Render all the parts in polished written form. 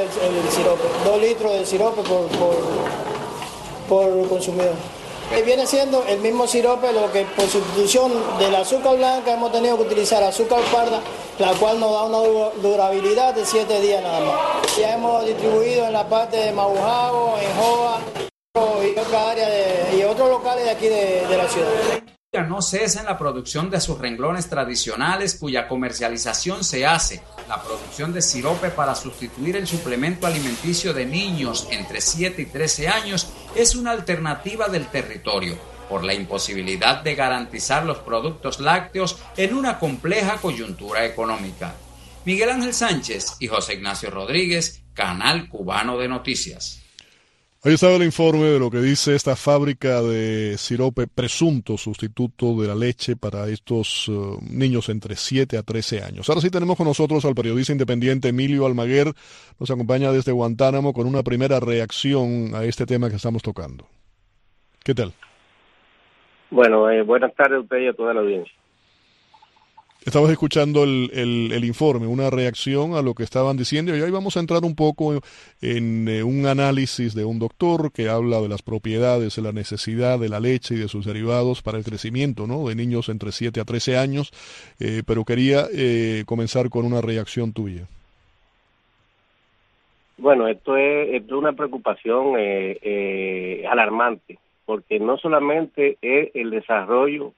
el sirope, 2 litros de sirope por consumidor. Viene siendo el mismo sirope, lo que por sustitución del azúcar blanca hemos tenido que utilizar azúcar parda, la cual nos da una durabilidad de 7 días nada más. Ya hemos distribuido en la parte de Mabujao, en Joa y otra área y otros locales de aquí de la ciudad. No cesa en la producción de sus renglones tradicionales, cuya comercialización se hace. La producción de sirope para sustituir el suplemento alimenticio de niños entre 7 y 13 años es una alternativa del territorio, por la imposibilidad de garantizar los productos lácteos en una compleja coyuntura económica. Miguel Ángel Sánchez y José Ignacio Rodríguez, Canal Cubano de Noticias. Ahí estaba el informe de lo que dice esta fábrica de sirope, presunto sustituto de la leche para estos niños entre 7 a 13 años. Ahora sí tenemos con nosotros al periodista independiente Emilio Almaguer, nos acompaña desde Guantánamo con una primera reacción a este tema que estamos tocando. ¿Qué tal? Bueno, buenas tardes a usted y a toda la audiencia. Estabas escuchando el informe, una reacción a lo que estaban diciendo, y ahí vamos a entrar un poco en un análisis de un doctor que habla de las propiedades, de la necesidad de la leche y de sus derivados para el crecimiento, ¿no?, de niños entre 7 a 13 años, pero quería comenzar con una reacción tuya. Bueno, esto es una preocupación alarmante, porque no solamente es el desarrollo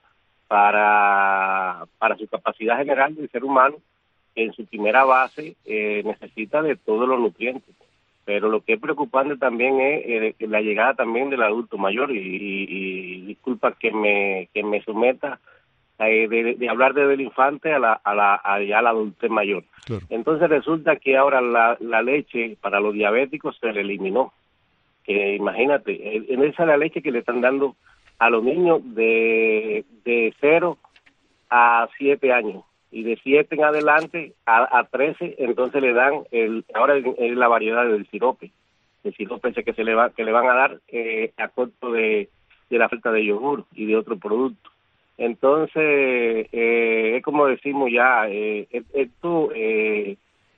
para su capacidad general del ser humano, que en su primera base necesita de todos los nutrientes, pero lo que es preocupante también es la llegada también del adulto mayor, y disculpa que me someta de hablar desde el infante a la adultez mayor. Claro. Entonces resulta que ahora la leche para los diabéticos se le eliminó, que imagínate, esa es la leche que le están dando a los niños de 0 a 7 años, y de 7 en adelante a 13, entonces le dan ahora es la variedad del sirope, el sirope ese que le van a dar a costo de la falta de yogur y de otros productos. Entonces es como decimos ya, esto es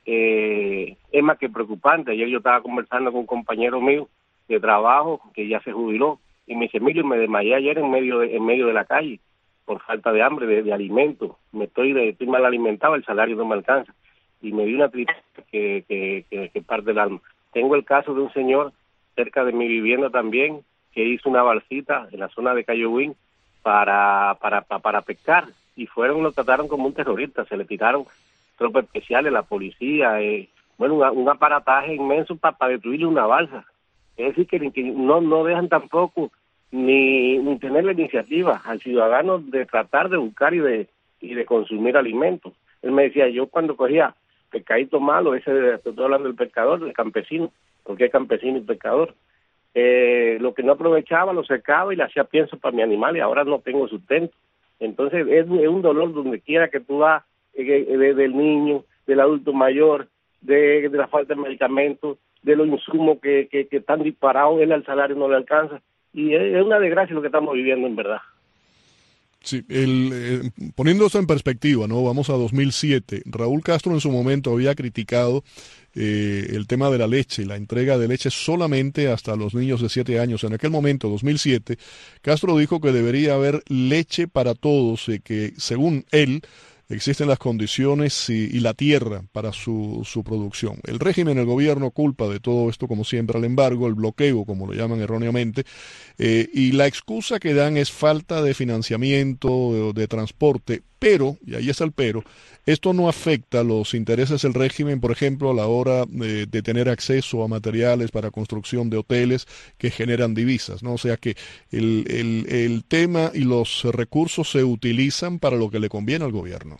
más que preocupante. Ayer yo estaba conversando con un compañero mío de trabajo que ya se jubiló, y me dice: Emilio, me desmayé ayer en medio de la calle por falta de hambre, de alimento. Estoy mal alimentado, el salario no me alcanza. Y me dio una tristeza que parte del alma. Tengo el caso de un señor cerca de mi vivienda también, que hizo una balsita en la zona de Cayohuín para pescar, y lo trataron como un terrorista. Se le tiraron tropas especiales, la policía, un aparataje inmenso para destruirle una balsa. Es decir, que no dejan tampoco ni tener la iniciativa al ciudadano de tratar de buscar y de consumir alimentos. Él me decía: yo cuando cogía pescadito malo, estoy hablando del pescador, del campesino, porque es campesino y pescador, lo que no aprovechaba lo secaba y le hacía pienso para mi animal, y ahora no tengo sustento. Entonces es un dolor donde quiera que tú vas, del niño, del adulto mayor, de la falta de medicamentos, de los insumos que están disparados, él al salario no le alcanza, y es una desgracia lo que estamos viviendo en verdad. Sí, poniendo eso en perspectiva, ¿no? Vamos a 2007. Raúl Castro en su momento había criticado el tema de la leche, la entrega de leche solamente hasta los niños de 7 años. En aquel momento, 2007, Castro dijo que debería haber leche para todos, que según él existen las condiciones y la tierra para su producción. El régimen, el gobierno culpa de todo esto, como siempre, al embargo, el bloqueo, como lo llaman erróneamente, y la excusa que dan es falta de financiamiento, de transporte, pero, y ahí está el pero, esto no afecta los intereses del régimen, por ejemplo, a la hora de tener acceso a materiales para construcción de hoteles que generan divisas, ¿no? O sea que el tema y los recursos se utilizan para lo que le conviene al gobierno.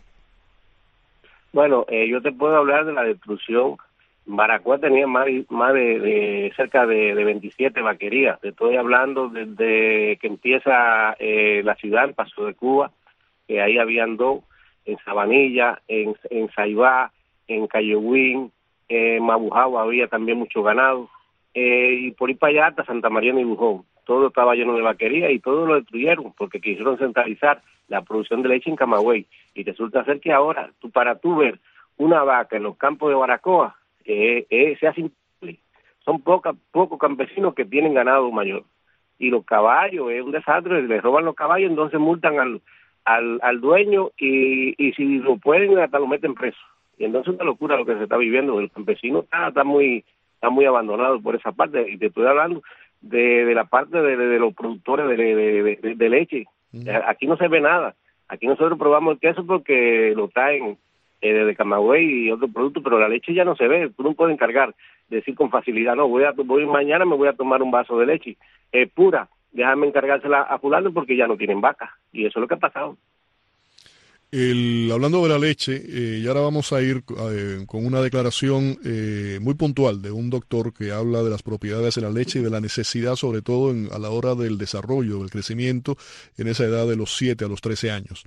Bueno, yo te puedo hablar de la destrucción. Baracoa tenía más de cerca de 27 vaquerías. Te estoy hablando desde que empieza la ciudad, el Paso de Cuba, que ahí habían 2, en Sabanilla, en Saibá, en Cayohuín, en Mabujao había también mucho ganado, y por ahí para allá hasta Santa María y Bujón. Todo estaba lleno de vaquería y todo lo destruyeron porque quisieron centralizar la producción de leche en Camagüey. Y resulta ser que ahora, para tú ver una vaca en los campos de Baracoa, se hace imposible. Son pocos campesinos que tienen ganado mayor. Y los caballos, es un desastre, les roban los caballos, entonces multan al dueño y si lo pueden hasta lo meten preso. Y entonces es una locura lo que se está viviendo. El campesino está muy abandonado por esa parte. Y te estoy hablando de la parte de los productores de leche. Aquí no se ve nada. Aquí nosotros probamos el queso porque lo traen de Camagüey y otros productos, pero la leche ya no se ve. Tú no puedes encargar, decir con facilidad, no, mañana me voy a tomar un vaso de leche pura, déjame encargársela a fulano porque ya no tienen vaca. Y eso es lo que ha pasado. Hablando de la leche, y ahora vamos a ir con una declaración muy puntual de un doctor que habla de las propiedades de la leche y de la necesidad, sobre todo a la hora del desarrollo, del crecimiento en esa edad de los 7 a los 13 años.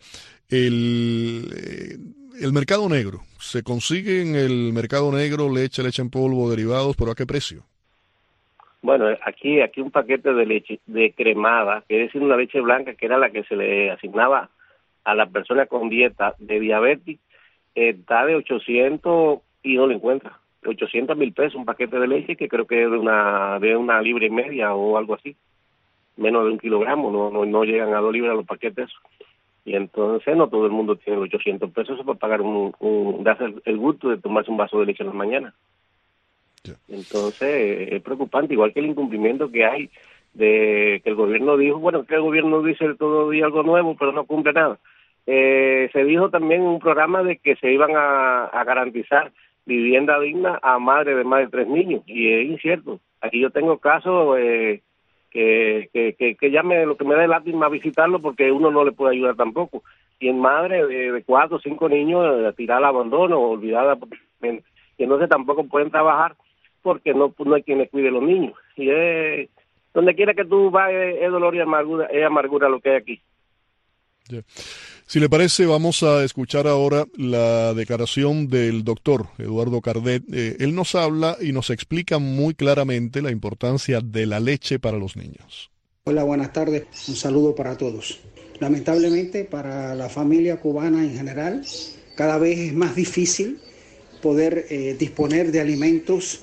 El mercado negro, ¿se consigue en el mercado negro leche en polvo, derivados, pero a qué precio? Bueno, aquí un paquete de leche de cremada, que es decir, una leche blanca que era la que se le asignaba a la persona con dieta de diabetes, está de 800 y no lo encuentra. 800,000 pesos un paquete de leche, que creo que es de una libra y media o algo así. Menos de 1 kilogramo, no llegan a 2 libras los paquetes. Y entonces no todo el mundo tiene los 800 pesos para pagar darse el gusto de tomarse un vaso de leche en la mañana. Yeah. Entonces es preocupante, igual que el incumplimiento que hay de que el gobierno dijo, bueno, que el gobierno dice todo día algo nuevo, pero no cumple nada. Se dijo también en un programa de que se iban a garantizar vivienda digna a madres de más de 3 niños, y es incierto. Aquí yo tengo casos que ya lo que me da lástima visitarlo, porque uno no le puede ayudar tampoco. Y en madre de 4 o 5 niños tirada al abandono, olvidada, y entonces tampoco pueden trabajar porque no hay quien les cuide a los niños. Y donde quiera que tú vas es dolor y amargura lo que hay aquí. Yeah. Si le parece, vamos a escuchar ahora la declaración del doctor Eduardo Cardet. Él nos habla y nos explica muy claramente la importancia de la leche para los niños. Hola, buenas tardes. Un saludo para todos. Lamentablemente, para la familia cubana en general, cada vez es más difícil poder disponer de alimentos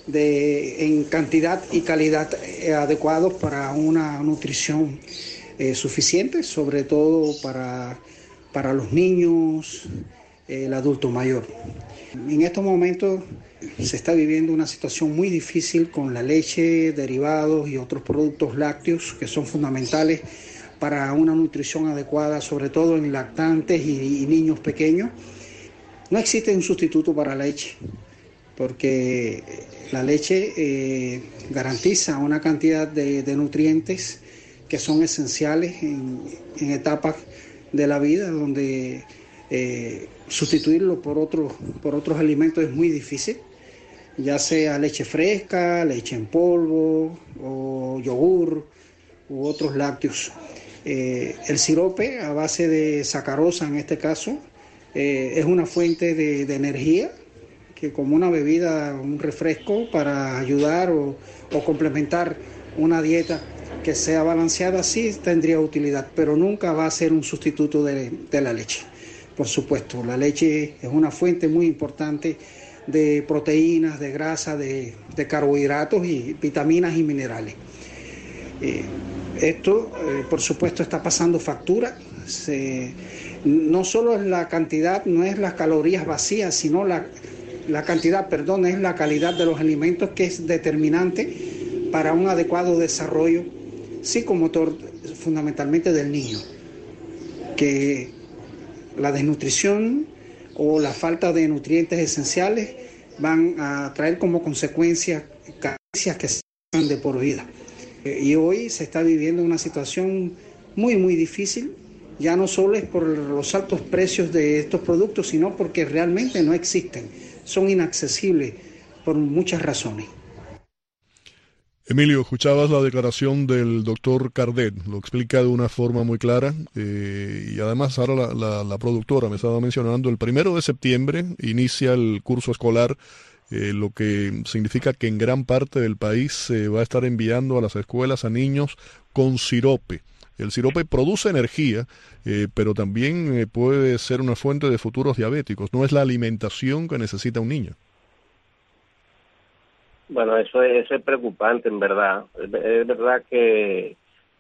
en cantidad y calidad adecuados para una nutrición suficiente, sobre todo para los niños, el adulto mayor. En estos momentos se está viviendo una situación muy difícil con la leche, derivados y otros productos lácteos que son fundamentales para una nutrición adecuada, sobre todo en lactantes y niños pequeños. No existe un sustituto para la leche, porque la leche garantiza una cantidad de nutrientes que son esenciales en etapas de la vida donde sustituirlo por otros alimentos es muy difícil, ya sea leche fresca, leche en polvo o yogur u otros lácteos. El sirope a base de sacarosa en este caso es una fuente de energía que, como una bebida, un refresco para ayudar o complementar una dieta que sea balanceada, sí tendría utilidad, pero nunca va a ser un sustituto de la leche. Por supuesto, la leche es una fuente muy importante de proteínas, de grasa, de carbohidratos y vitaminas y minerales. Esto, por supuesto, está pasando factura. No solo es la cantidad, no es las calorías vacías, sino la cantidad, es la calidad de los alimentos, que es determinante para un adecuado desarrollo psicomotor, fundamentalmente del niño. Que la desnutrición o la falta de nutrientes esenciales van a traer como consecuencia carencias que sean de por vida. Y hoy se está viviendo una situación muy, muy difícil. Ya no solo es por los altos precios de estos productos, sino porque realmente no existen. Son inaccesibles por muchas razones. Emilio, escuchabas la declaración del doctor Cardet, lo explica de una forma muy clara, y además ahora la productora me estaba mencionando, el 1 de septiembre inicia el curso escolar, lo que significa que en gran parte del país se va a estar enviando a las escuelas a niños con sirope. El sirope produce energía, pero también puede ser una fuente de futuros diabéticos. No es la alimentación que necesita un niño. Bueno, eso es preocupante, en verdad. Es verdad que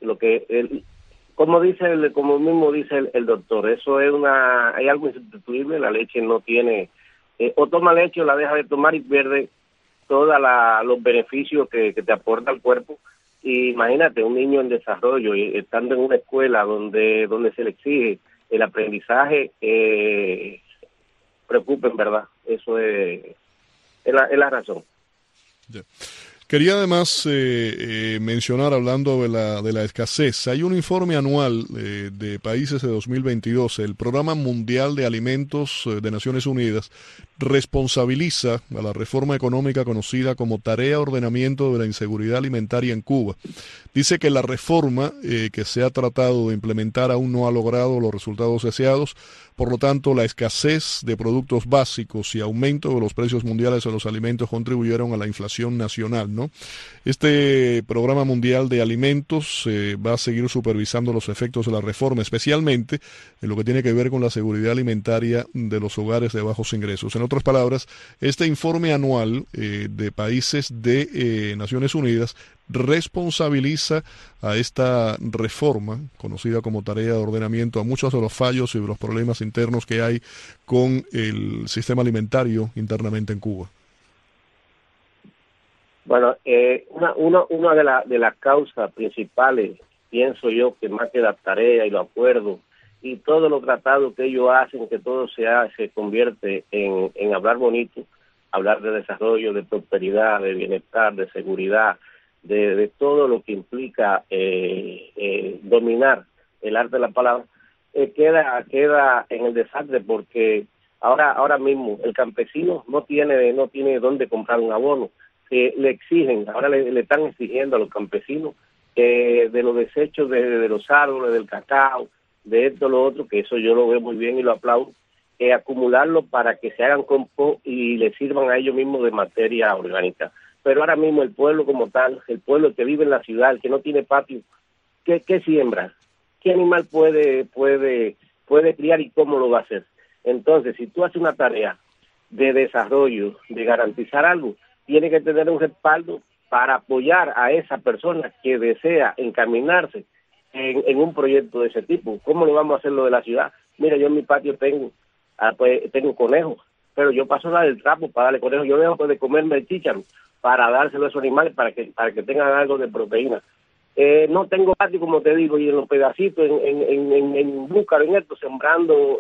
como mismo dice el doctor, eso hay algo insustituible. La leche no tiene, o toma leche o la deja de tomar y pierde todos los beneficios que te aporta el cuerpo. Y imagínate, un niño en desarrollo y estando en una escuela donde se le exige el aprendizaje, preocupa, en verdad. Eso es la razón. Yeah. Quería además mencionar, hablando de la escasez, hay un informe anual de países de 2022, el Programa Mundial de Alimentos de Naciones Unidas responsabiliza a la reforma económica conocida como Tarea Ordenamiento de la Inseguridad Alimentaria en Cuba. Dice que la reforma que se ha tratado de implementar aún no ha logrado los resultados deseados, por lo tanto la escasez de productos básicos y aumento de los precios mundiales de los alimentos contribuyeron a la inflación nacional, ¿no? Este Programa Mundial de Alimentos va a seguir supervisando los efectos de la reforma, especialmente en lo que tiene que ver con la seguridad alimentaria de los hogares de bajos ingresos. En otras palabras, este informe anual de países de Naciones Unidas responsabiliza a esta reforma, conocida como Tarea de Ordenamiento, a muchos de los fallos y de los problemas internos que hay con el sistema alimentario internamente en Cuba. Bueno, una de las causas principales, pienso yo, que más que la tarea y los acuerdos y todos los tratados que ellos hacen, que todo se convierte en hablar bonito, hablar de desarrollo, de prosperidad, de bienestar, de seguridad, de todo lo que implica dominar el arte de la palabra, queda en el desastre, porque ahora mismo el campesino no tiene dónde comprar un abono. Le exigen, ahora le están exigiendo a los campesinos de los desechos de los árboles, del cacao, de esto, lo otro, que eso yo lo veo muy bien y lo aplaudo, acumularlo para que se hagan compost y le sirvan a ellos mismos de materia orgánica. Pero ahora mismo el pueblo como tal, el pueblo que vive en la ciudad, el que no tiene patio, ¿qué siembra? ¿Qué animal puede criar y cómo lo va a hacer? Entonces, si tú haces una tarea de desarrollo, de garantizar algo, tiene que tener un respaldo para apoyar a esa persona que desea encaminarse en un proyecto de ese tipo. ¿Cómo lo vamos a hacer lo de la ciudad? Mira, yo en mi patio tengo conejos, pero yo paso a dar el trapo para darle conejos. Yo dejo de comerme el chícharo para dárselo a esos animales para que tengan algo de proteína. No tengo patio, como te digo, y en los pedacitos, en búcaro, en esto, sembrando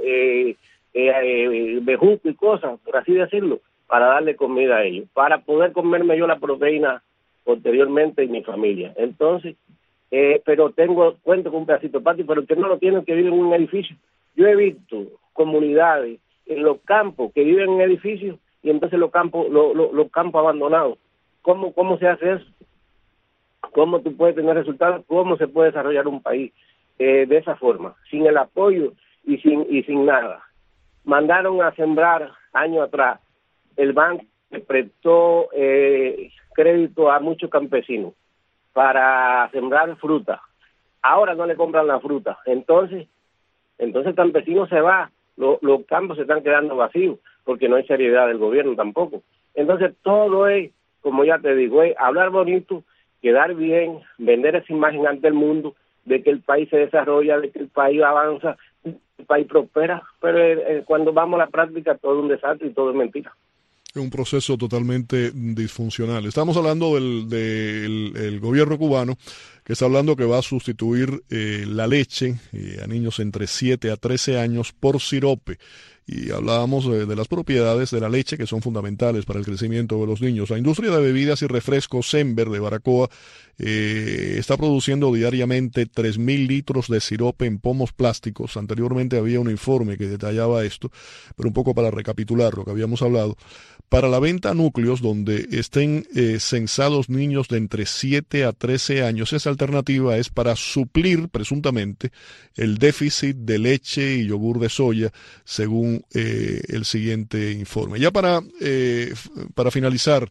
bejuco y cosas, por así decirlo, para darle comida a ellos, para poder comerme yo la proteína posteriormente en mi familia. Entonces, pero cuento con un pedacito de patio, pero el que no lo tiene, que vive en un edificio. Yo he visto comunidades en los campos que viven en edificios y entonces los campos abandonados. ¿Cómo se hace eso? ¿Cómo tú puedes tener resultados? ¿Cómo se puede desarrollar un país de esa forma? Sin el apoyo y sin nada. Mandaron a sembrar años atrás. El banco le prestó crédito a muchos campesinos para sembrar fruta. Ahora no le compran la fruta. Entonces el campesino se va. Los campos se están quedando vacíos porque no hay seriedad del gobierno tampoco. Entonces todo es, como ya te digo, es hablar bonito, quedar bien, vender esa imagen ante el mundo de que el país se desarrolla, de que el país avanza, el país prospera, pero cuando vamos a la práctica todo es un desastre y todo es mentira. Un proceso totalmente disfuncional. Estamos hablando del gobierno cubano, que está hablando que va a sustituir la leche a niños entre 7 a 13 años por sirope. Y hablábamos de las propiedades de la leche que son fundamentales para el crecimiento de los niños. La industria de bebidas y refrescos Sember de Baracoa está produciendo diariamente 3.000 litros de sirope en pomos plásticos. Anteriormente había un informe que detallaba esto, pero un poco para recapitular lo que habíamos hablado. Para la venta a núcleos donde estén censados niños de entre 7 a 13 años, esa alternativa es para suplir, presuntamente, el déficit de leche y yogur de soya, según el siguiente informe. Ya para finalizar,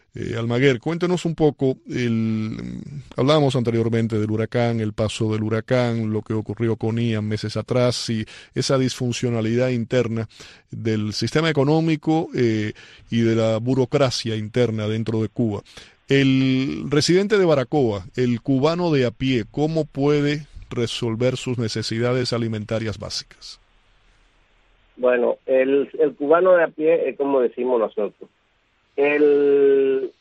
Almaguer, cuéntenos un poco, hablábamos anteriormente del huracán, el paso del huracán, lo que ocurrió con Ian meses atrás y esa disfuncionalidad interna del sistema económico y de la burocracia interna dentro de Cuba. El residente de Baracoa, el cubano de a pie, ¿cómo puede resolver sus necesidades alimentarias básicas? Bueno, el cubano de a pie es como decimos nosotros. El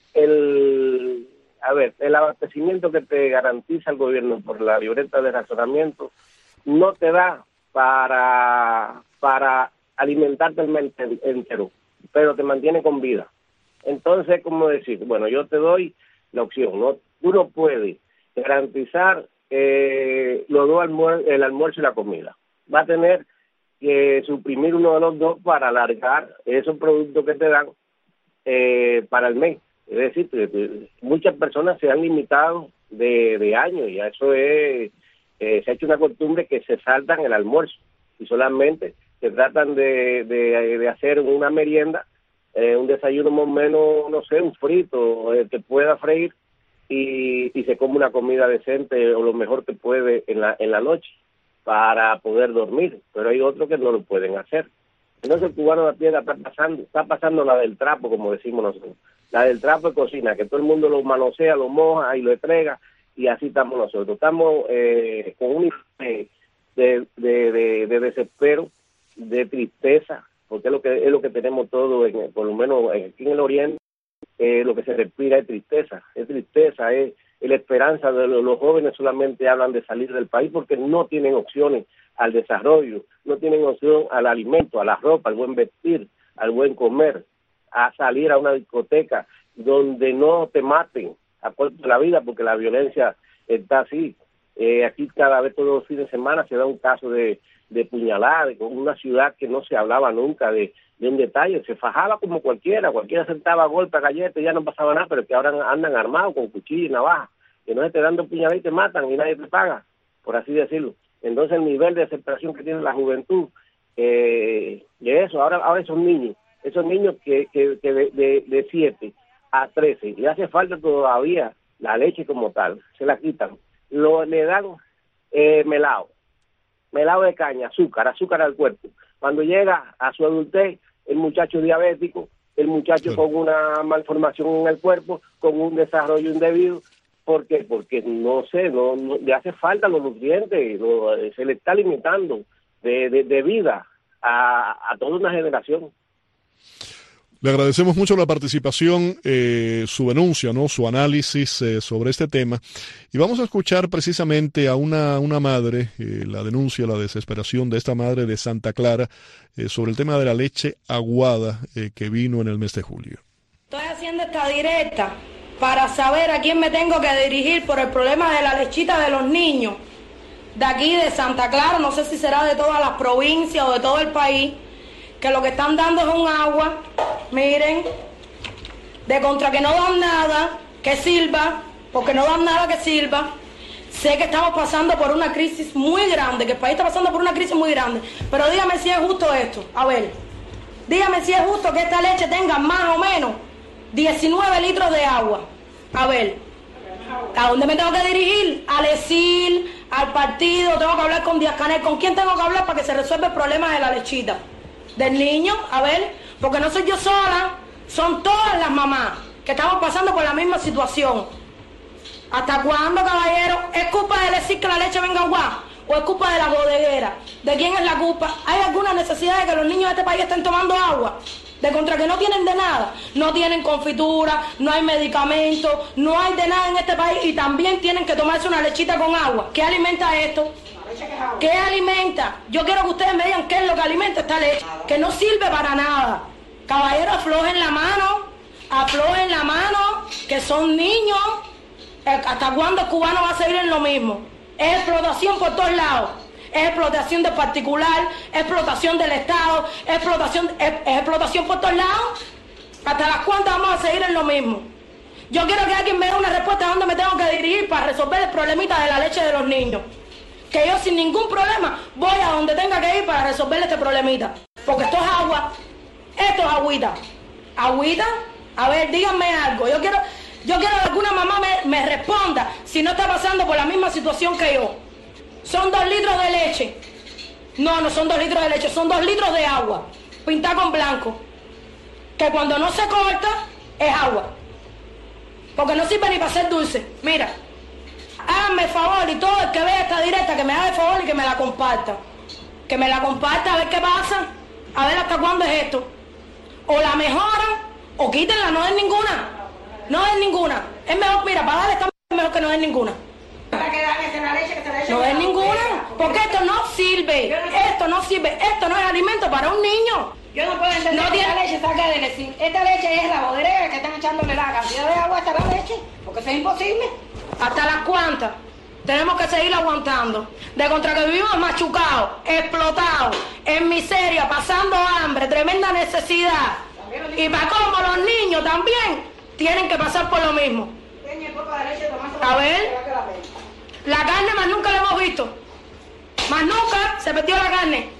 abastecimiento que te garantiza el gobierno por la libreta de razonamiento no te da para alimentarte el mes entero, pero te mantiene con vida. Entonces, como decir, bueno, yo te doy la opción, ¿no? Tú no puedes garantizar los dos el almuerzo y la comida. Va a tener que suprimir uno de los dos para alargar esos productos que te dan para el mes. Es decir, que muchas personas se han limitado de años y a eso se ha hecho una costumbre que se saltan el almuerzo y solamente se tratan de hacer una merienda, un desayuno más o menos, no sé, un frito que pueda freír y se come una comida decente o lo mejor que puede en la noche para poder dormir, pero hay otros que no lo pueden hacer. Entonces el cubano de a pie está pasando la del trapo, como decimos nosotros, la del trapo de cocina, que todo el mundo lo manosea, lo moja y lo entrega, y así estamos nosotros. Estamos con un de desespero, de tristeza, porque es lo que tenemos todo, por lo menos aquí en el Oriente, lo que se respira es tristeza, es la esperanza de los jóvenes. Solamente hablan de salir del país porque no tienen opciones al desarrollo, no tienen opción al alimento, a la ropa, al buen vestir, al buen comer, a salir a una discoteca donde no te maten a corto de la vida, porque la violencia está así. Aquí cada vez, todos los fines de semana, se da un caso de puñalada, con una ciudad que no se hablaba nunca de un detalle, se fajaba como cualquiera sentaba a golpe, a galletas y ya no pasaba nada, pero que ahora andan armados con cuchillo y navaja, que no se te dando puñalada y te matan y nadie te paga, por así decirlo. Entonces el nivel de desesperación que tiene la juventud, y eso, ahora esos niños que de 7 a 13, le hace falta todavía la leche como tal, se la quitan, le dan melado de caña, azúcar al cuerpo. Cuando llega a su adultez, el muchacho diabético, el muchacho con una malformación en el cuerpo, con un desarrollo indebido. ¿Por qué? Porque no le hace falta los nutrientes, se le está limitando de vida a toda una generación. Le agradecemos mucho la participación, su denuncia, ¿no? Su análisis sobre este tema. Y vamos a escuchar precisamente a una madre, la denuncia, la desesperación de esta madre de Santa Clara sobre el tema de la leche aguada que vino en el mes de julio. Estoy haciendo esta directa para saber a quién me tengo que dirigir por el problema de la lechita de los niños de aquí de Santa Clara, no sé si será de todas las provincias o de todo el país, que lo que están dando es un agua, miren, de contra que no dan nada que sirva, porque no dan nada que sirva. Sé que estamos pasando por una crisis muy grande, que el país está pasando por una crisis muy grande, pero dígame si es justo esto. A ver, dígame si es justo que esta leche tenga más o menos 19 litros de agua. A ver, ¿a dónde me tengo que dirigir? Al ESIL, al partido, tengo que hablar con Díaz Canel. ¿Con quién tengo que hablar para que se resuelva el problema de la lechita del niño? A ver, porque no soy yo sola, son todas las mamás que estamos pasando por la misma situación. ¿Hasta cuándo, caballero? ¿Es culpa de decir que la leche venga agua? ¿O es culpa de la bodeguera? ¿De quién es la culpa? ¿Hay alguna necesidad de que los niños de este país estén tomando agua? De contra que no tienen de nada, no tienen confitura, no hay medicamentos, no hay de nada en este país y también tienen que tomarse una lechita con agua. ¿Qué alimenta esto? ¿Qué alimenta? Yo quiero que ustedes me digan qué es lo que alimenta esta leche, que no sirve para nada. Caballero, aflojen la mano, que son niños. ¿Hasta cuándo el cubano va a seguir en lo mismo? Es explotación por todos lados. Es explotación de particular, es explotación del Estado, es explotación por todos lados. ¿Hasta las cuantas vamos a seguir en lo mismo? Yo quiero que alguien me dé una respuesta a dónde me tengo que dirigir para resolver el problemita de la leche de los niños. Que yo sin ningún problema voy a donde tenga que ir para resolver este problemita. Porque esto es agua, esto es agüita. Agüita A ver, díganme algo. Yo quiero que alguna mamá me responda si no está pasando por la misma situación que yo. Son 2 litros de leche. No son 2 litros de leche, son 2 litros de agua. Pintada con blanco. Que cuando no se corta, es agua. Porque no sirve ni para hacer dulce. Mira, háganme el favor y todo el que vea esta directa, que me haga el favor y que me la comparta. Que me la comparta a ver qué pasa. A ver hasta cuándo es esto. O la mejoran o quítenla, no es ninguna. No es ninguna. Es mejor, mira, para darle está mejor que no es ninguna. No es ninguna. Porque esto no sirve. Esto no sirve. Esto no es alimento para un niño. Yo no puedo entender que esta leche saca de decir. Esta leche es la bodega que están echándole la cantidad de agua hasta la leche. Porque eso es imposible. ¿Hasta las cuantas? Tenemos que seguir aguantando. De contra que vivimos machucados, explotados, en miseria, pasando hambre, tremenda necesidad. Y para cómo los niños también tienen que pasar por lo mismo. A ver, la carne más nunca la hemos visto. Más nunca se perdió la carne.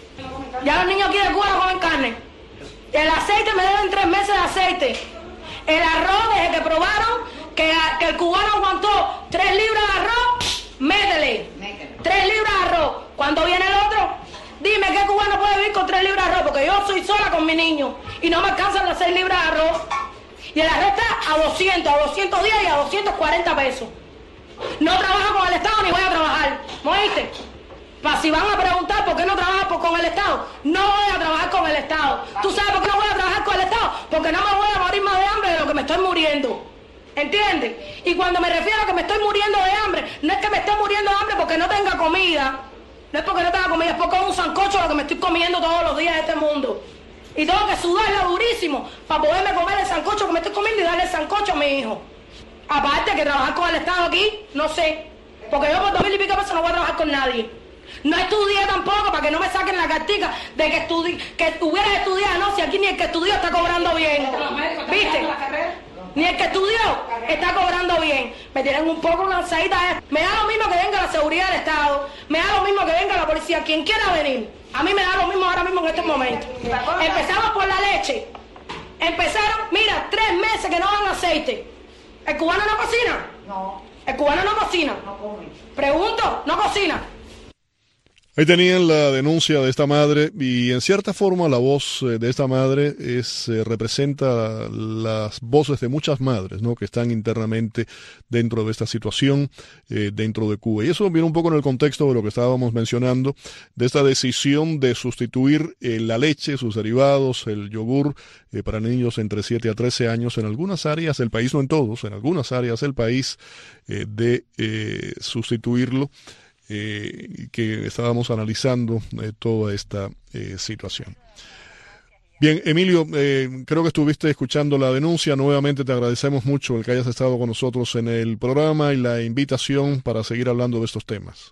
Ya los niños aquí de Cuba no comen carne. El aceite me deben 3 meses de aceite. El arroz, desde que probaron que el cubano aguantó 3 libras de arroz, métele. 3 libras de arroz. ¿Cuándo viene el otro? Dime, ¿qué cubano puede vivir con 3 libras de arroz? Porque yo soy sola con mi niño y no me alcanzan las 6 libras de arroz. Y el arroz está a 210 y a 240 pesos. No trabajo con el Estado ni voy a trabajar. ¿Me oíste? Si van a preguntar por qué no trabajo con el Estado, no voy a trabajar con el Estado. ¿Tú sabes por qué no voy a trabajar con el Estado? Porque no me voy a morir más de hambre de lo que me estoy muriendo. ¿Entiendes? Y cuando me refiero a que me estoy muriendo de hambre, no es que me esté muriendo de hambre porque no tenga comida. No es porque no tenga comida, es porque es un sancocho lo que me estoy comiendo todos los días de este mundo. Y tengo que sudarla durísimo para poderme comer el sancocho que me estoy comiendo y darle el sancocho a mi hijo. Aparte que trabajar con el Estado aquí, no sé. Porque yo por 2.000 y pico pesos no voy a trabajar con nadie. No estudié tampoco para que no me saquen la cartica de que hubieras estudiado. No, si aquí ni el que estudió está cobrando bien. ¿Viste? Ni el que estudió está cobrando bien. Me tienen un poco cansadita. Me da lo mismo que venga la seguridad del Estado. Me da lo mismo que venga la policía. Quien quiera venir. A mí me da lo mismo ahora mismo en estos momentos. Empezamos por la leche. Empezaron, mira, 3 meses que no dan aceite. ¿El cubano no cocina? No. ¿El cubano no cocina? No come. Pregunto, ¿no cocina? Ahí tenían la denuncia de esta madre y en cierta forma la voz de esta madre representa las voces de muchas madres, ¿no?, que están internamente dentro de esta situación dentro de Cuba. Y eso viene un poco en el contexto de lo que estábamos mencionando, de esta decisión de sustituir la leche, sus derivados, el yogur para niños entre 7 a 13 años en algunas áreas del país, no en todos, en algunas áreas del país, de sustituirlo. Que estábamos analizando toda esta situación. Bien, Emilio, creo que estuviste escuchando la denuncia. Nuevamente te agradecemos mucho el que hayas estado con nosotros en el programa y la invitación para seguir hablando de estos temas.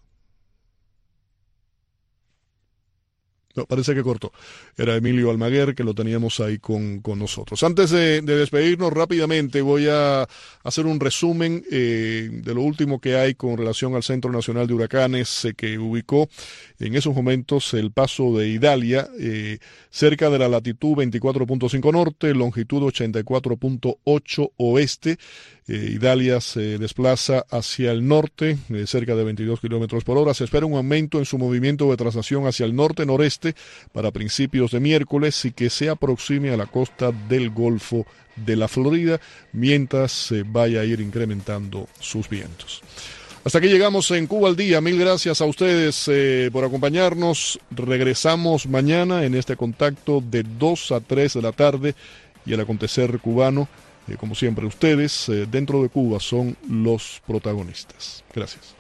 No, parece que cortó. Era Emilio Almaguer, que lo teníamos ahí con nosotros. Antes de despedirnos rápidamente, voy a hacer un resumen de lo último que hay con relación al Centro Nacional de Huracanes, que ubicó en esos momentos el paso de Idalia, cerca de la latitud 24.5 norte, longitud 84.8 oeste. Idalia se desplaza hacia el norte, cerca de 22 kilómetros por hora. Se espera un aumento en su movimiento de traslación hacia el norte-noreste para principios de miércoles y que se aproxime a la costa del Golfo de la Florida, mientras se vaya a ir incrementando sus vientos. Hasta aquí llegamos en Cuba al Día. Mil gracias a ustedes por acompañarnos. Regresamos mañana en este contacto de 2 a 3 de la tarde y el acontecer cubano. Como siempre, ustedes dentro de Cuba son los protagonistas. Gracias.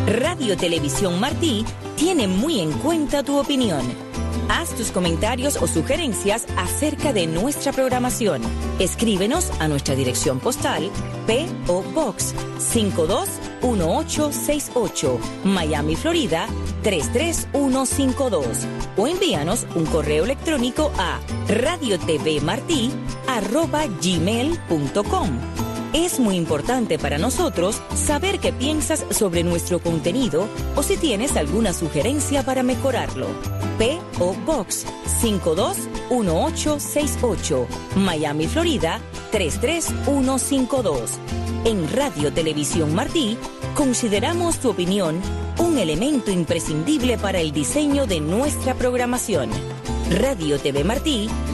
Radio Televisión Martí tiene muy en cuenta tu opinión. Haz tus comentarios o sugerencias acerca de nuestra programación. Escríbenos a nuestra dirección postal P.O. Box 521868, Miami, Florida 33152, o envíanos un correo electrónico a radiotvmarti@gmail.com. Es muy importante para nosotros saber qué piensas sobre nuestro contenido o si tienes alguna sugerencia para mejorarlo. P.O. Box 521868, Miami, Florida 33152. En Radio Televisión Martí, consideramos tu opinión un elemento imprescindible para el diseño de nuestra programación. Radio TV Martí